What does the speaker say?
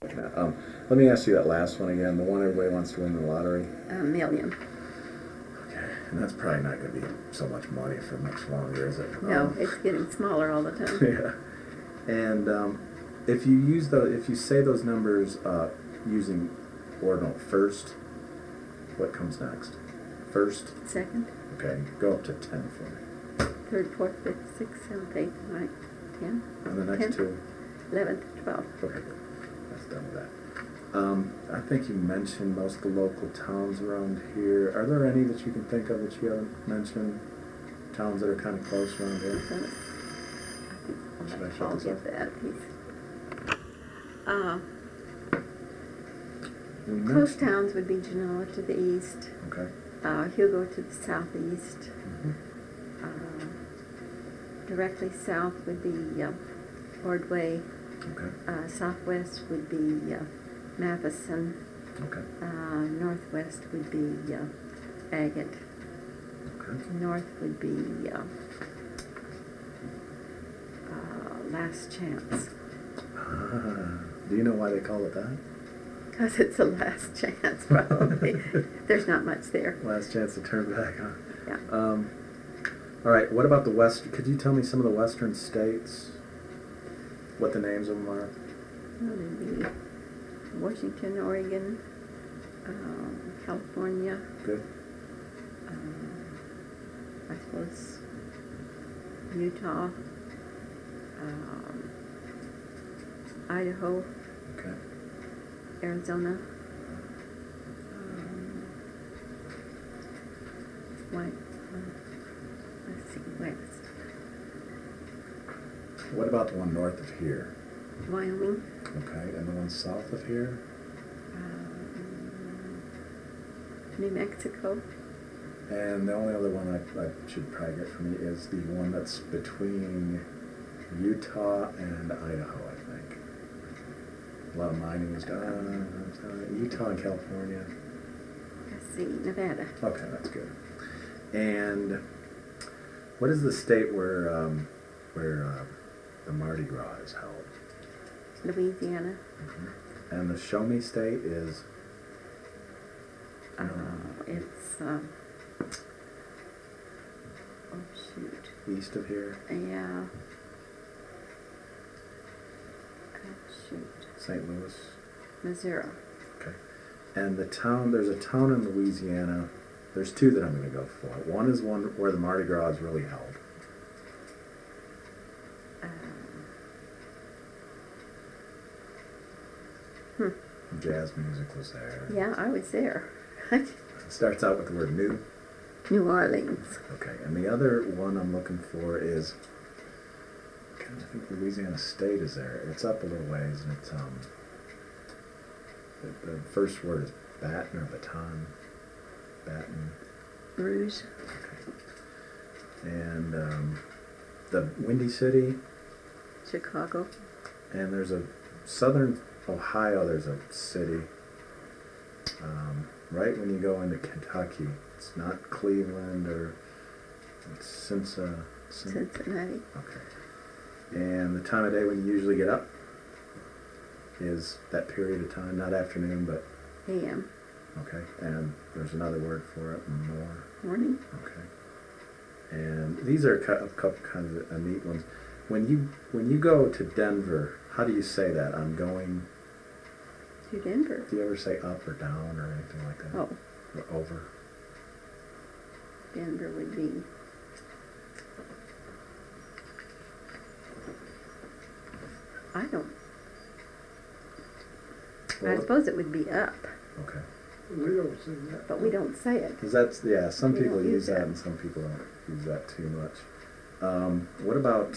Let me ask you that last one again. The one everybody wants to win the lottery. A million. Okay, and that's probably not going to be so much money for much longer, is it? No, it's getting smaller all the time. Yeah, and if you say those numbers using ordinal first, what comes next? First. Second. Okay, go up to 10 for me. Third, fourth, fifth, sixth, seventh, eighth, ninth, 10. And the next 10th, two. 11th, 12th. Okay, good. That's done with that. I think you mentioned most of the local towns around here. Are there any that you can think of that you haven't mentioned? Towns that are kind of close around here? Should I shut I'll this get off? that piece. We Close mentioned- towns would be Genoa to the east, Okay. Hugo to the southeast. Mm-hmm. Directly south would be Ordway. Okay. Southwest would be Matheson. Okay. Northwest would be Agate. Okay. North would be Last Chance. Do you know why they call it that? Because it's a last chance, probably. There's not much there. Last chance to turn back, huh? Yeah. All right. What about the west? Could you tell me some of the western states? What the names of them are? Well, there'd be Washington, Oregon, California. Good. I suppose Utah, Idaho, Okay. Arizona. Let's see, west. What about the one north of here? Wyoming. Okay. And the one south of here? New Mexico. And the only other one I should probably get from you is the one that's between Utah and Idaho, I think. A lot of mining is done. Utah and California. Let's see, Nevada. Okay, that's good. And what is the state where the Mardi Gras is held? Louisiana. Mm-hmm. And the Show Me State is? It's oh shoot. East of here? Yeah. Oh shoot. St. Louis? Missouri. Okay. And there's a town in Louisiana. There's two that I'm going to go for. One is one where the Mardi Gras is really held. Jazz music was there. Yeah, I was there. It starts out with the word new. New Orleans. Okay, and the other one I'm looking for is, I think Louisiana State is there. It's up a little ways, and it's the first word is Baton or Baton. Baton. Rouge. Okay. And the Windy City. Chicago. And there's a southern Ohio. There's a city. Right when you go into Kentucky, it's not Cleveland or it's Cincinnati. Okay. And the time of day when you usually get up is that period of time, not afternoon, but AM. okay. And there's another word for it, Morning. Okay. And these are a couple kinds of neat ones. When you go to Denver, how do you say that? I'm going To Denver. Do you ever say up or down or anything like that? Oh. Or over? Denver would be I don't. Well, I suppose it would be up, Okay. We don't say that. but we don't say it. Because that's, some We people don't use use that that. and some people don't use that too much. What about